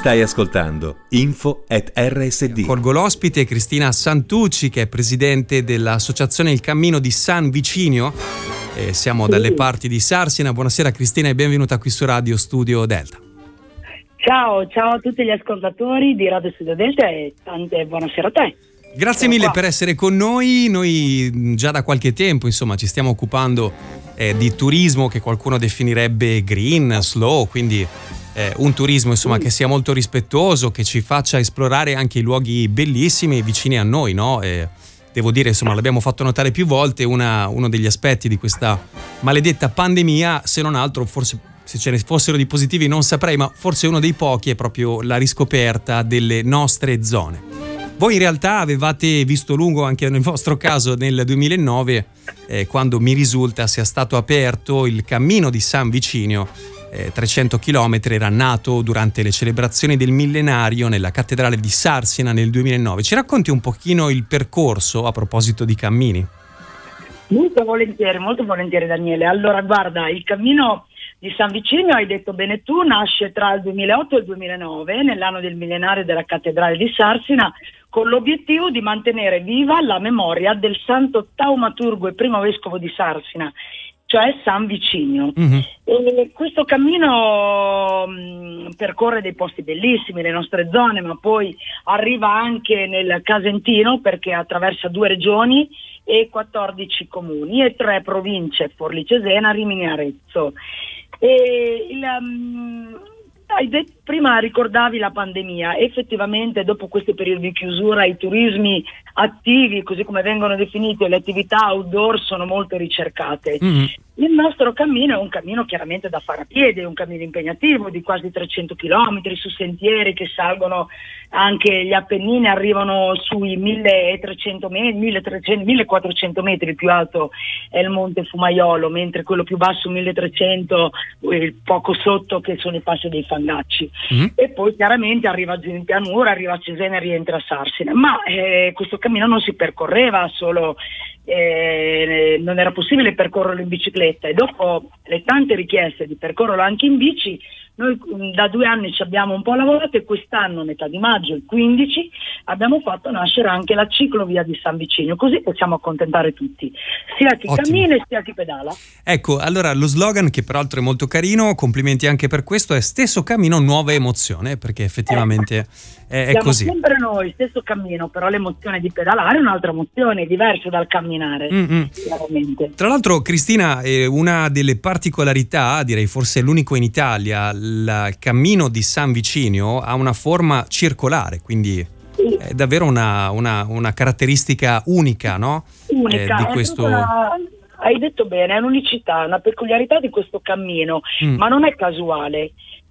Stai ascoltando info@rsd. Colgo l'ospite Cristina Santucci, che è presidente dell'associazione Il Cammino di San Vicinio. Siamo dalle parti di Sarsina. Buonasera Cristina e benvenuta qui su Radio Studio Delta. Ciao a tutti gli ascoltatori di Radio Studio Delta e tante buonasera a te. Grazie mille per essere con noi. Noi già da qualche tempo ci stiamo occupando di turismo che qualcuno definirebbe green, slow, quindi un turismo che sia molto rispettoso, che ci faccia esplorare anche i luoghi bellissimi vicini a noi, no? Devo dire, l'abbiamo fatto notare più volte, uno degli aspetti di questa maledetta pandemia, se non altro, forse se ce ne fossero di positivi non saprei, ma forse uno dei pochi è proprio la riscoperta delle nostre zone. Voi in realtà avevate visto lungo anche nel vostro caso nel 2009, quando mi risulta sia stato aperto il Cammino di San Vicinio, 300 chilometri, era nato durante le celebrazioni del millenario nella cattedrale di Sarsina nel 2009. Ci racconti un pochino il percorso a proposito di cammini? Molto volentieri Daniele. Allora guarda, il Cammino di San Vicinio, hai detto bene tu, nasce tra il 2008 e il 2009, nell'anno del millenario della cattedrale di Sarsina, con l'obiettivo di mantenere viva la memoria del santo taumaturgo e primo vescovo di Sarsina, cioè San Vicinio. Mm-hmm. E questo cammino percorre dei posti bellissimi, le nostre zone, ma poi arriva anche nel Casentino, perché attraversa 2 regioni e 14 comuni e 3 province, Forlì Cesena, Rimini e Arezzo. Prima ricordavi la pandemia, effettivamente dopo questo periodo di chiusura i turismi attivi, così come vengono definiti, e le attività outdoor sono molto ricercate. Mm-hmm. Il nostro cammino è un cammino chiaramente da fare a piedi, è un cammino impegnativo di quasi 300 chilometri su sentieri che salgono anche gli Appennini, arrivano sui 1300 metri, 1400 metri, il più alto è il Monte Fumaiolo, mentre quello più basso 1300, poco sotto, che sono i passi dei Fangacci. Mm-hmm. E poi chiaramente arriva giù in pianura, arriva a Cesena e rientra a Sarsina, ma questo cammino non si percorreva solo, non era possibile percorrerlo in bicicletta, e dopo le tante richieste di percorrerlo anche in bici, noi da 2 anni ci abbiamo un po' lavorato, e quest'anno, a metà di maggio, il 15, abbiamo fatto nascere anche la ciclovia di San Vicinio, così possiamo accontentare tutti, sia chi cammina sia chi pedala. Ecco, allora lo slogan, che peraltro è molto carino, complimenti anche per questo, è stesso cammino, nuova emozione, perché effettivamente è così. Siamo sempre noi, stesso cammino, però l'emozione di pedalare è un'altra emozione, diversa dal camminare. Mm-hmm. Chiaramente. Tra l'altro, Cristina, una delle particolarità, direi forse l'unico in Italia, il Cammino di San Vicinio ha una forma circolare, quindi è davvero una caratteristica unica, no? Unica, di questo. Hai detto bene, è un'unicità, una peculiarità di questo cammino, ma non è casuale,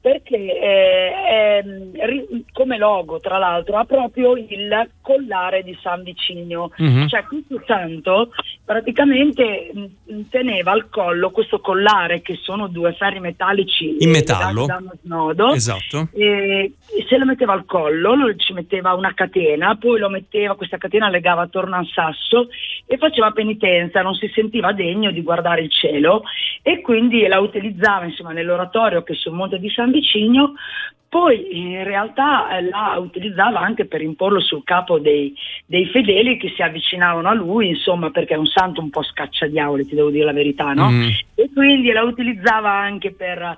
perché come logo, tra l'altro, ha proprio il collare di San Vicinio. Mm-hmm. Cioè questo santo praticamente teneva al collo questo collare, che sono 2 ferri metallici in metallo da uno snodo. Esatto. E se lo metteva al collo, ci metteva una catena, poi questa catena legava attorno a un sasso e faceva penitenza, non si sentiva degno di guardare il cielo, e quindi la utilizzava nell'oratorio che è sul Monte di San Vicinio. Poi in realtà la utilizzava anche per imporlo sul capo dei fedeli che si avvicinavano a lui, perché è un santo un po' scacciadiavoli, ti devo dire la verità, no? Mm. E quindi la utilizzava anche per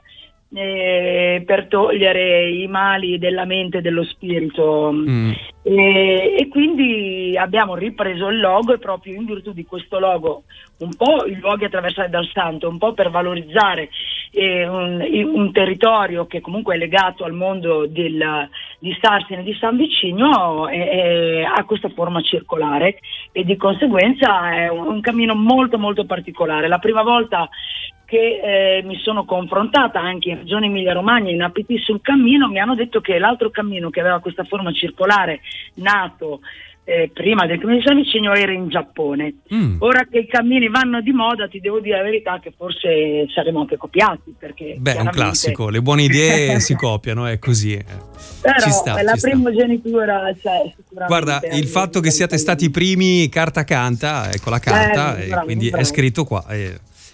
togliere i mali della mente e dello spirito. Mm. E quindi abbiamo ripreso il logo, e proprio in virtù di questo logo, un po' i luoghi attraversati dal santo, un po' per valorizzare un territorio che comunque è legato al mondo di Sarsina e di San Vicinio, ha questa forma circolare, e di conseguenza è un cammino molto molto particolare. La prima volta che mi sono confrontata anche in Regione Emilia-Romagna, in APT, sul cammino, mi hanno detto che l'altro cammino che aveva questa forma circolare, nato prima del Cammino di San Vicinio, era in Giappone. Ora che i cammini vanno di moda, ti devo dire la verità che forse saremo anche copiati, perché è un classico, le buone idee si copiano, è così. Però ci sta, la ci sta. primogenitura, sicuramente. Guarda, il fatto che siate stati i primi, carta canta, ecco la carta, e quindi è scritto qua.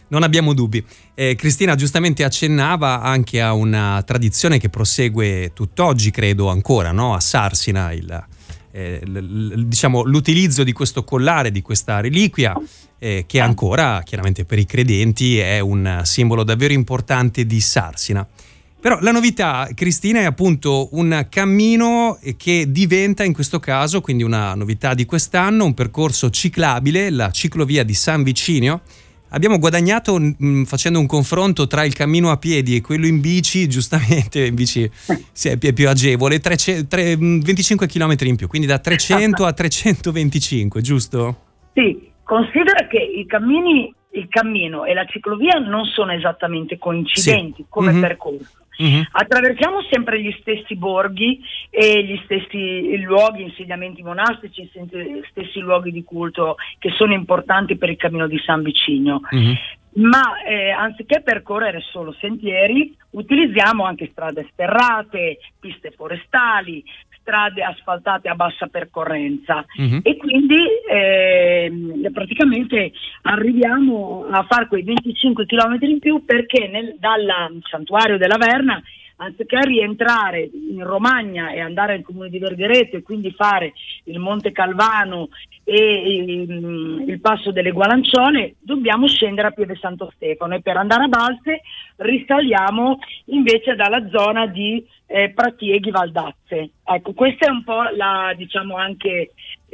Non abbiamo dubbi. Cristina giustamente accennava anche a una tradizione che prosegue tutt'oggi, credo ancora, no? A Sarsina, diciamo, l'utilizzo di questo collare, di questa reliquia, che ancora, chiaramente per i credenti, è un simbolo davvero importante di Sarsina. Però la novità, Cristina, è appunto un cammino che diventa in questo caso, quindi una novità di quest'anno, un percorso ciclabile, la ciclovia di San Vicinio. Abbiamo guadagnato facendo un confronto tra il cammino a piedi e quello in bici, giustamente in bici è più agevole, 25 km in più, quindi da 300 a 325, giusto? Sì, considera che il cammino e la ciclovia non sono esattamente coincidenti come percorso. Attraversiamo sempre gli stessi borghi e gli stessi luoghi, insediamenti monastici, gli stessi luoghi di culto che sono importanti per il cammino di San Vicinio. Ma anziché percorrere solo sentieri, utilizziamo anche strade sterrate, piste forestali, strade asfaltate a bassa percorrenza e quindi praticamente arriviamo a fare quei 25 km in più perché dal santuario della Verna, anziché rientrare in Romagna e andare al comune di Verghereto e quindi fare il Monte Calvano e il passo delle Gualancione, dobbiamo scendere a Pieve Santo Stefano e per andare a Balse risaliamo invece dalla zona di Pratieghi Valdazze. Ecco, questa è un po' diciamo anche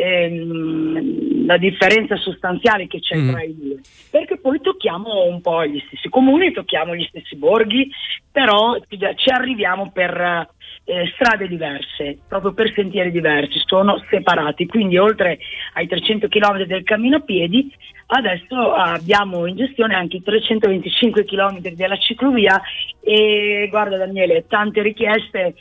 la differenza sostanziale che c'è tra i due, perché poi tocchiamo un po' gli stessi comuni, tocchiamo gli stessi borghi, però ci arriviamo per strade diverse, proprio per sentieri diversi, sono separati, quindi oltre ai 300 km del cammino a piedi adesso abbiamo in gestione anche i 325 km della ciclovia e guarda Daniele, tante richieste,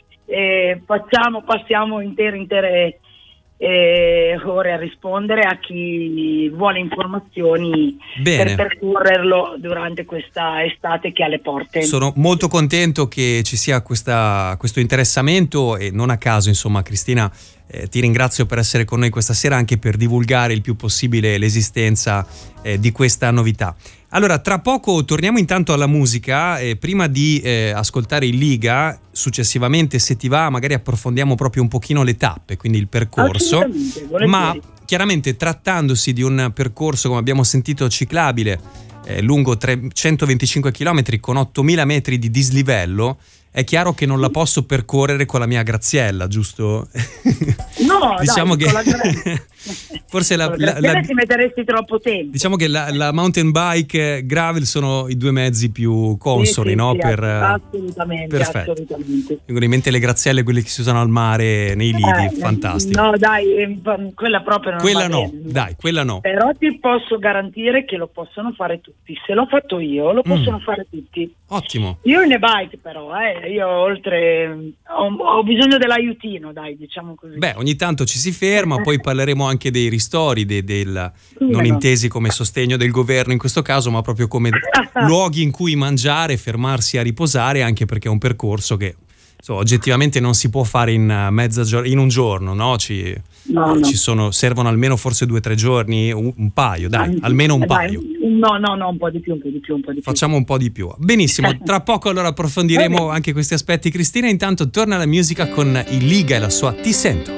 passiamo intere ore a rispondere a chi vuole informazioni. Bene. Per percorrerlo durante questa estate che è alle porte. Sono molto contento che ci sia questo interessamento e non a caso, insomma, Cristina, ti ringrazio per essere con noi questa sera anche per divulgare il più possibile l'esistenza di questa novità. Allora, tra poco torniamo intanto alla musica, prima di ascoltare il Liga, successivamente se ti va magari approfondiamo proprio un pochino le tappe, quindi il percorso, ma chiaramente trattandosi di un percorso, come abbiamo sentito, ciclabile, lungo 125 km con 8.000 metri di dislivello, è chiaro che non la posso percorrere con la mia Graziella, giusto? No, diciamo dai, che forse ci metteresti troppo tempo. Diciamo che la mountain bike gravel sono i due mezzi più consoni, sì, no? Sì, assolutamente. Vengono in mente le Grazielle, quelle che si usano al mare nei lidi, fantastico. No, dai, quella proprio non quella va no, bene. dai, quella no. Però ti posso garantire che lo possono fare tutti. Se l'ho fatto io, lo possono fare tutti. Ottimo. Io in e-bike però, io oltre ho bisogno dell'aiutino, dai, diciamo così. Beh, ogni tanto ci si ferma, poi parleremo anche dei ristori, non intesi come sostegno del governo in questo caso, ma proprio come luoghi in cui mangiare, fermarsi a riposare, anche perché è un percorso che oggettivamente non si può fare in un giorno, no? Servono almeno forse 2 o 3 giorni, un paio, dai, almeno un paio. No, un po' di più. Facciamo un po' di più. Benissimo, tra poco allora approfondiremo anche questi aspetti. Cristina, intanto torna alla musica con il Liga e la sua Ti Sento.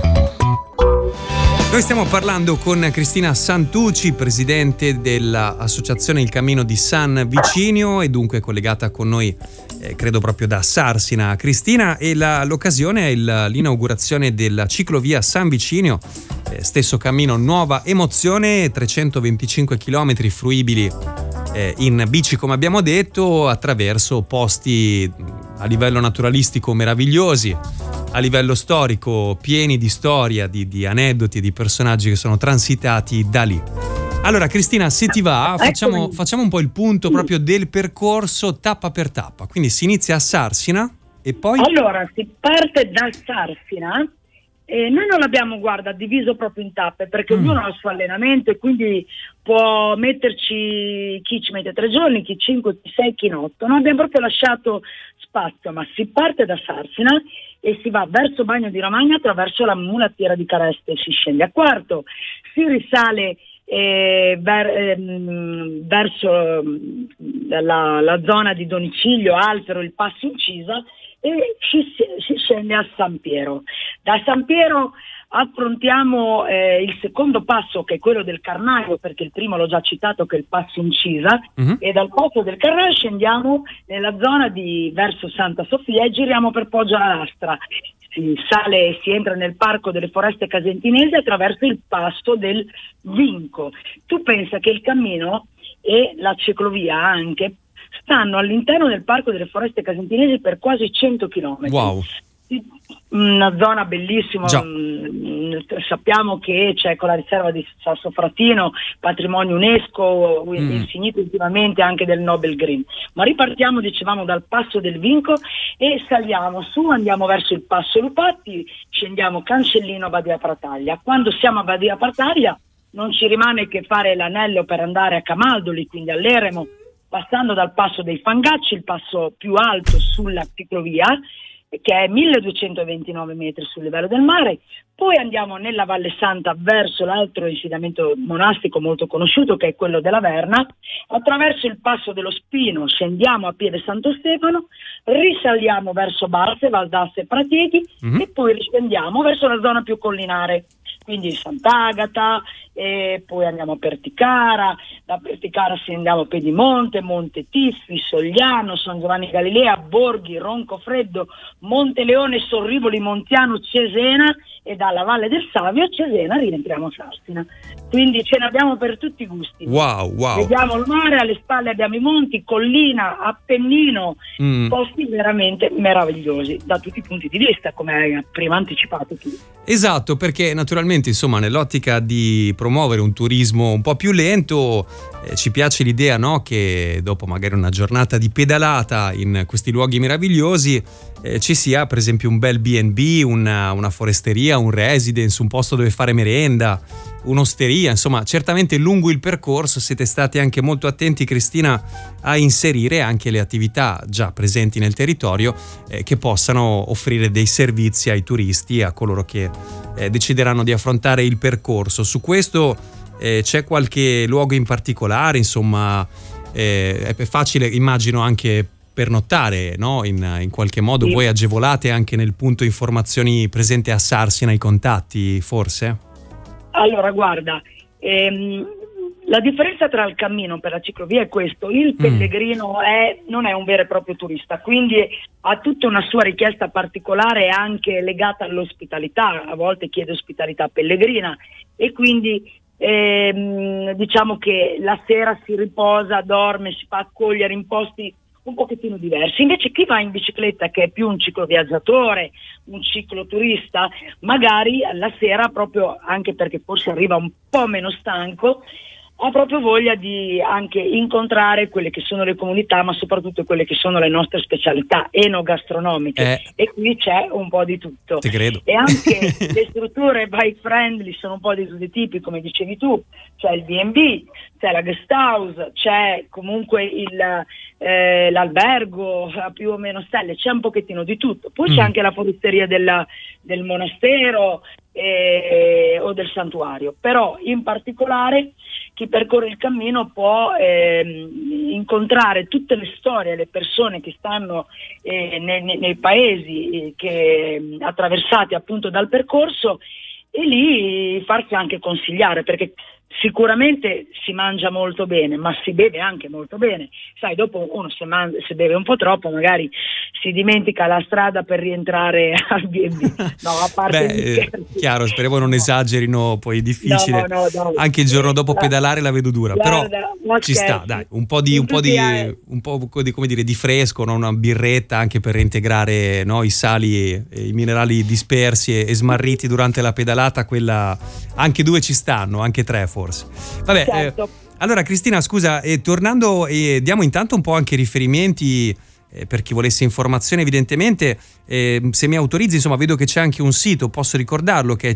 Noi stiamo parlando con Cristina Santucci, presidente dell'associazione Il Cammino di San Vicinio e dunque collegata con noi, credo proprio da Sarsina. Cristina, e l'occasione è l'inaugurazione della ciclovia San Vicinio, stesso cammino, nuova emozione, 325 km fruibili in bici, come abbiamo detto, attraverso posti a livello naturalistico meravigliosi, a livello storico pieni di storia, di aneddoti, di personaggi che sono transitati da lì. Allora Cristina, se ti va, facciamo un po' il punto proprio del percorso tappa per tappa. Quindi si inizia a Sarsina e poi... Allora, si parte da Sarsina e noi non l'abbiamo, diviso proprio in tappe perché ognuno ha il suo allenamento e quindi può metterci chi ci mette 3 giorni, chi 5, chi 6, chi 8. Non abbiamo proprio lasciato spazio, ma si parte da Sarsina e si va verso Bagno di Romagna attraverso la mulattiera di Careste, si scende a Quarto, si risale verso la zona di Doniciglio, Alfero, il Passo Incisa, e si scende a San Piero. Da San Piero affrontiamo il secondo passo, che è quello del Carnaio, perché il primo l'ho già citato, che è il Passo Incisa, e dal passo del Carnaio scendiamo nella zona verso Santa Sofia e giriamo per Poggio alla Lastra. Si sale e si entra nel Parco delle Foreste Casentinesi attraverso il passo del Vinco. Tu pensa che il cammino e la ciclovia anche stanno all'interno del Parco delle Foreste Casentinesi per quasi 100 chilometri. Wow. Una zona bellissima. Sappiamo che c'è con la riserva di Sasso Fratino, patrimonio UNESCO, insignito ultimamente anche del Nobel Green. Ma ripartiamo, dicevamo, dal passo del Vinco e saliamo su, andiamo verso il passo Lupatti, scendiamo Cancellino, Badia Prataglia. Quando siamo a Badia Prataglia non ci rimane che fare l'anello per andare a Camaldoli, quindi all'Eremo, passando dal passo dei Fangacci, il passo più alto sulla ciclovia, che è 1229 metri sul livello del mare. Poi andiamo nella Valle Santa verso l'altro insediamento monastico molto conosciuto, che è quello della Verna. Attraverso il passo dello Spino scendiamo a Pieve Santo Stefano, risaliamo verso Barse, Valdasse e Pratichi, e poi riscendiamo verso la zona più collinare, quindi Sant'Agata, e poi andiamo a Perticara. Da Perticara scendiamo a Pedimonte, Monte Tiffi, Sogliano, San Giovanni Galilea, Borghi, Roncofreddo, Monte Leone, Sorrivoli, Montiano, Cesena, e dalla Valle del Savio a Cesena rientriamo a Sarsina. Quindi ce ne abbiamo per tutti i gusti. Wow. Vediamo il mare, alle spalle abbiamo i monti, collina, Appennino, posti veramente meravigliosi da tutti i punti di vista, come hai prima anticipato tu. Esatto, perché naturalmente, insomma, nell'ottica di promuovere un turismo un po' più lento, ci piace l'idea, no, che dopo magari una giornata di pedalata in questi luoghi meravigliosi ci sia per esempio un bel B&B, una foresteria, un residence, un posto dove fare merenda, un'osteria. Insomma, certamente lungo il percorso siete stati anche molto attenti, Cristina, a inserire anche le attività già presenti nel territorio che possano offrire dei servizi ai turisti, a coloro che decideranno di affrontare il percorso. Su questo c'è qualche luogo in particolare? Insomma, è facile, immagino, anche pernottare, no? In qualche modo sì. Voi agevolate anche nel punto informazioni presente a Sarsina i contatti, forse? Allora, guarda, la differenza tra il cammino per la ciclovia è questo: il pellegrino non è un vero e proprio turista, quindi ha tutta una sua richiesta particolare anche legata all'ospitalità. A volte chiede ospitalità pellegrina e quindi diciamo che la sera si riposa, dorme, si fa accogliere in posti un pochettino diversi. Invece chi va in bicicletta, che è più un cicloviaggiatore, un cicloturista, magari alla sera, proprio anche perché forse arriva un po' meno stanco, ha proprio voglia di anche incontrare quelle che sono le comunità, ma soprattutto quelle che sono le nostre specialità enogastronomiche, e qui c'è un po' di tutto. Te credo. E anche le strutture bike friendly sono un po' di tutti i tipi, come dicevi tu. C'è il B&B, c'è la guest house, c'è comunque l'albergo a più o meno stelle, c'è un pochettino di tutto. Poi c'è anche la foresteria del monastero o del santuario, però in particolare chi percorre il cammino può incontrare tutte le storie, le persone che stanno nei paesi che attraversati appunto dal percorso, e lì farsi anche consigliare, perché sicuramente si mangia molto bene, ma si beve anche molto bene. Sai, dopo uno se beve un po' troppo magari si dimentica la strada per rientrare al B&B. No, a parte chiaro, speriamo non esagerino, poi è difficile. No. Anche il giorno dopo pedalare la vedo dura, guarda, però ci sta, dai, un po' di come dire, di fresco, no? Una birretta anche per reintegrare, no, i sali e i minerali dispersi e smarriti durante la pedalata, quella anche 2 ci stanno, anche 3 forse. Vabbè, certo. Allora Cristina, scusa, tornando, diamo intanto un po' anche riferimenti per chi volesse informazioni, evidentemente, se mi autorizzi, insomma, vedo che c'è anche un sito, posso ricordarlo, che è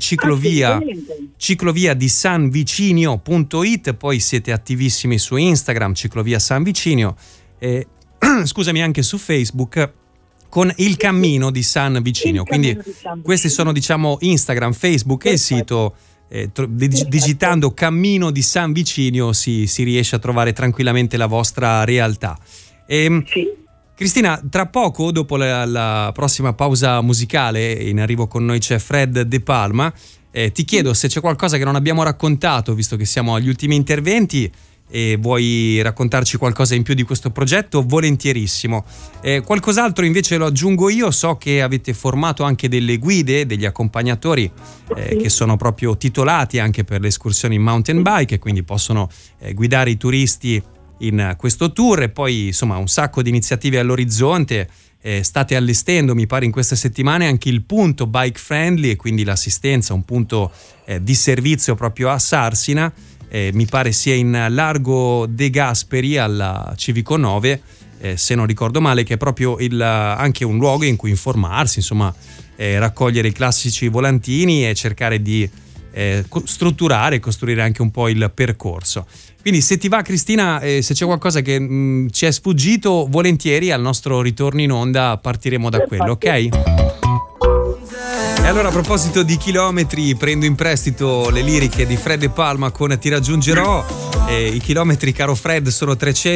ciclovia di sanvicinio.it, poi siete attivissimi su Instagram, ciclovia San Vicinio, scusami, anche su Facebook con il cammino di San Vicinio. Quindi questi sono, diciamo, Instagram, Facebook e il sito. digitando Cammino di San Vicinio si riesce a trovare tranquillamente la vostra realtà. Sì. Cristina, tra poco, dopo la prossima pausa musicale, in arrivo con noi c'è Fred De Palma. Ti chiedo se c'è qualcosa che non abbiamo raccontato, visto che siamo agli ultimi interventi, e vuoi raccontarci qualcosa in più di questo progetto, volentierissimo. Qualcos'altro invece lo aggiungo io. So che avete formato anche delle guide, degli accompagnatori che sono proprio titolati anche per le escursioni in mountain bike, e quindi possono guidare i turisti in questo tour. E poi insomma un sacco di iniziative all'orizzonte. State allestendo, mi pare in queste settimane, anche il punto bike friendly, e quindi l'assistenza, un punto di servizio proprio a Sarsina, mi pare sia in Largo De Gasperi alla Civico 9, se non ricordo male, che è proprio anche un luogo in cui informarsi, insomma, raccogliere i classici volantini e cercare di strutturare e costruire anche un po' il percorso. Quindi se ti va, Cristina, se c'è qualcosa che ci è sfuggito, volentieri al nostro ritorno in onda partiremo da quello, ok? E allora, a proposito di chilometri, prendo in prestito le liriche di Fred De Palma con Ti raggiungerò. I chilometri, caro Fred, sono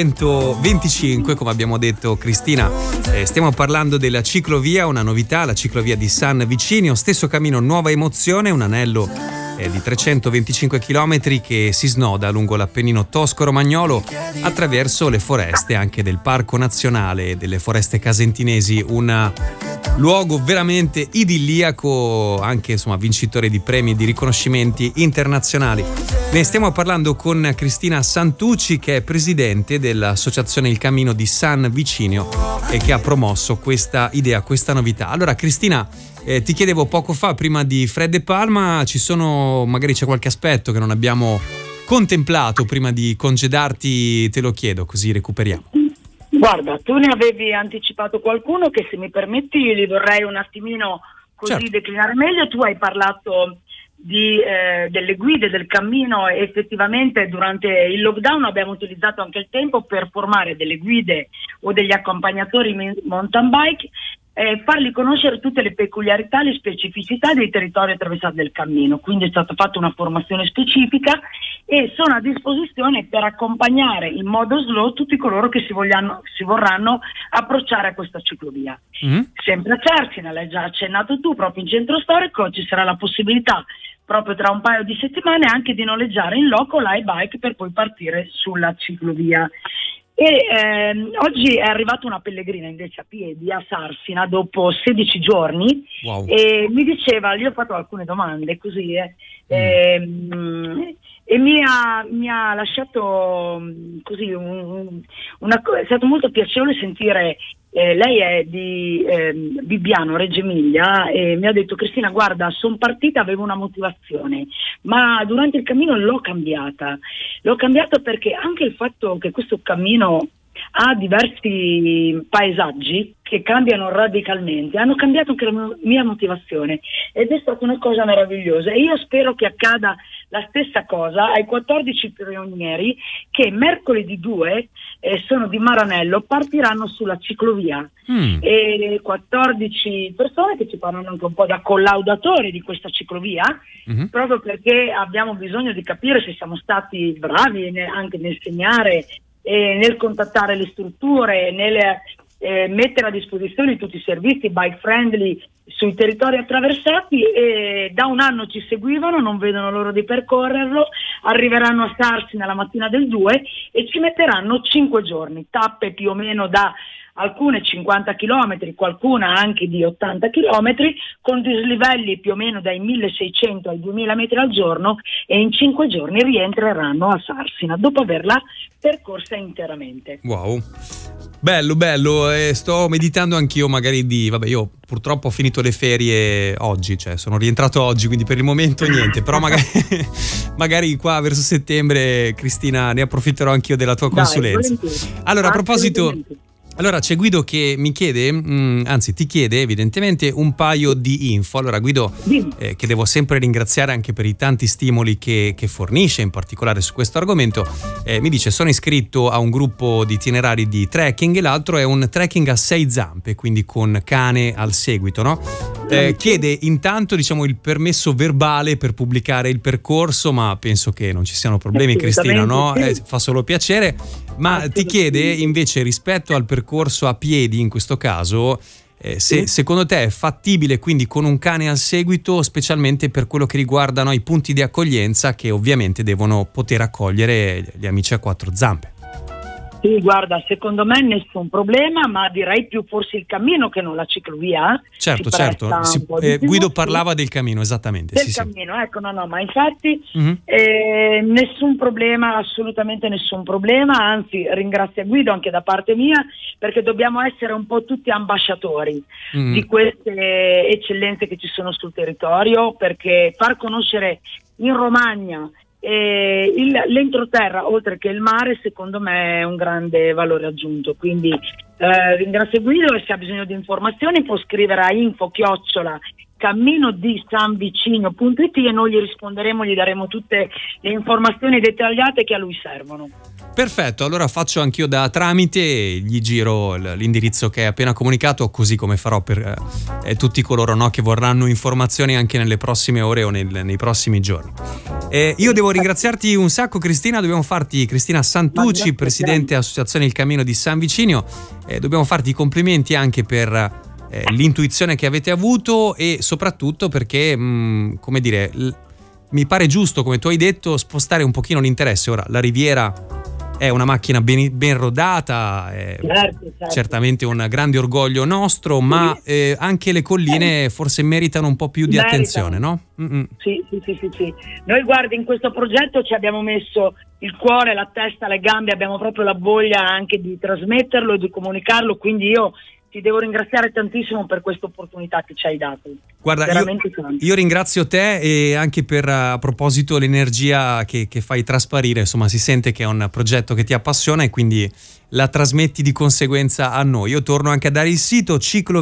325, come abbiamo detto, Cristina. Stiamo parlando della ciclovia, una novità, la ciclovia di San Vicinio, stesso cammino, nuova emozione, un anello di 325 km che si snoda lungo l'Appennino tosco-romagnolo attraverso le foreste anche del Parco Nazionale delle Foreste Casentinesi, un luogo veramente idilliaco, anche insomma vincitore di premi e di riconoscimenti internazionali. Ne stiamo parlando con Cristina Santucci, che è presidente dell'associazione Il Cammino di San Vicinio e che ha promosso questa idea, questa novità. Allora Cristina, ti chiedevo poco fa, prima di Fred De Palma, magari c'è qualche aspetto che non abbiamo contemplato prima di congedarti, te lo chiedo così recuperiamo. Guarda, tu ne avevi anticipato qualcuno che, se mi permetti, li vorrei un attimino così certo declinare meglio. Tu hai parlato delle guide del cammino, e effettivamente durante il lockdown abbiamo utilizzato anche il tempo per formare delle guide o degli accompagnatori mountain bike, fargli conoscere tutte le peculiarità, le specificità dei territori attraversati del cammino. Quindi è stata fatta una formazione specifica e sono a disposizione per accompagnare in modo slow tutti coloro che si vorranno approcciare a questa ciclovia. Sempre a Sarsina, l'hai già accennato tu, proprio in centro storico ci sarà la possibilità proprio tra un paio di settimane anche di noleggiare in loco l'iBike per poi partire sulla ciclovia. E oggi è arrivata una pellegrina invece a piedi a Sarsina dopo 16 giorni. Wow. E mi diceva, gli ho fatto alcune domande così e mi ha lasciato così è stato molto piacevole sentire. Lei è di Bibbiano, Reggio Emilia, e mi ha detto: Cristina, guarda, sono partita, avevo una motivazione, ma durante il cammino l'ho cambiata perché anche il fatto che questo cammino ha diversi paesaggi che cambiano radicalmente, hanno cambiato anche la mia motivazione, ed è stata una cosa meravigliosa. E io spero che accada la stessa cosa ai 14 pionieri che mercoledì 2 sono di Maranello, partiranno sulla ciclovia. E 14 persone che ci parlano anche un po' da collaudatori di questa ciclovia, proprio perché abbiamo bisogno di capire se siamo stati bravi anche nel segnare, nel contattare le strutture, nel mettere a disposizione tutti i servizi bike friendly sui territori attraversati. E da un anno ci seguivano, non vedono l'ora di percorrerlo, arriveranno a Sarsina la mattina del 2 e ci metteranno 5 giorni, tappe più o meno da alcune 50 km, qualcuna anche di 80 km, con dislivelli più o meno dai 1600 ai 2000 metri al giorno, e in 5 giorni rientreranno a Sarsina dopo averla percorsa interamente. Wow, bello, sto meditando anch'io magari io purtroppo ho finito le ferie oggi, cioè sono rientrato oggi, quindi per il momento niente, però magari qua verso settembre, Cristina, ne approfitterò anch'io della tua consulenza. Volentieri. Allora, a proposito Allora c'è Guido che mi chiede, anzi ti chiede evidentemente un paio di info. Allora Guido, che devo sempre ringraziare anche per i tanti stimoli che fornisce, in particolare su questo argomento, mi dice: sono iscritto a un gruppo di itinerari di trekking e l'altro è un trekking a 6 zampe, quindi con cane al seguito, no? Chiede intanto, diciamo, il permesso verbale per pubblicare il percorso, ma penso che non ci siano problemi, Cristina, no? Fa solo piacere. Ma ti chiede invece, rispetto al percorso a piedi in questo caso, se secondo te è fattibile quindi con un cane al seguito, specialmente per quello che riguardano i punti di accoglienza che ovviamente devono poter accogliere gli amici a 4 zampe. Sì, guarda, secondo me nessun problema, ma direi più forse il cammino che non la ciclovia. Certo. Guido parlava del cammino, esattamente. Del cammino, ecco, no, ma infatti nessun problema, assolutamente nessun problema, anzi ringrazio Guido anche da parte mia, perché dobbiamo essere un po' tutti ambasciatori di queste eccellenze che ci sono sul territorio, perché far conoscere in Romagna l'entroterra oltre che il mare, secondo me è un grande valore aggiunto. Quindi ringrazio Guido, e se ha bisogno di informazioni può scrivere a info@camminodisanvicinio.it e noi gli risponderemo, gli daremo tutte le informazioni dettagliate che a lui servono. Perfetto, allora faccio anch'io da tramite e gli giro l'indirizzo che hai appena comunicato, così come farò per tutti coloro, no, che vorranno informazioni anche nelle prossime ore o nei prossimi giorni. Io devo ringraziarti un sacco, Cristina. Dobbiamo farti, Cristina Santucci, presidente Associazione Il Cammino di San Vicinio, dobbiamo farti i complimenti anche per l'intuizione che avete avuto e soprattutto perché, come dire, mi pare giusto, come tu hai detto, spostare un pochino l'interesse. Ora, la Riviera è una macchina ben rodata, certo. Certamente un grande orgoglio nostro, ma anche le colline forse meritano un po' più di attenzione, no? Sì. Noi, guarda, in questo progetto ci abbiamo messo il cuore, la testa, le gambe, abbiamo proprio la voglia anche di trasmetterlo e di comunicarlo, quindi io ti devo ringraziare tantissimo per questa opportunità che ci hai dato. Guarda, io ringrazio te, e anche per, a proposito, l'energia che fai trasparire. Insomma, si sente che è un progetto che ti appassiona e quindi la trasmetti di conseguenza a noi. Io torno anche a dare il sito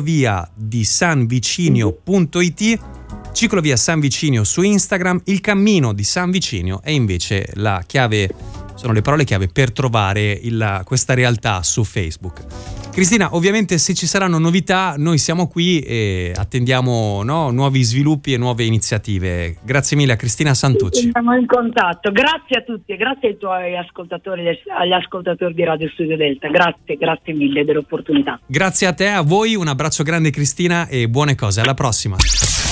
cicloviadisanvicinio.it, Ciclovia San Vicinio su Instagram, Il Cammino di San Vicinio è invece la chiave, sono le parole chiave per trovare questa realtà su Facebook. Cristina, ovviamente se ci saranno novità noi siamo qui e attendiamo, no, nuovi sviluppi e nuove iniziative. Grazie mille a Cristina Santucci. Siamo in contatto, grazie a tutti e grazie ai tuoi ascoltatori, agli ascoltatori di Radio Studio Delta, grazie mille dell'opportunità. Grazie a te, a voi, un abbraccio grande Cristina e buone cose, alla prossima.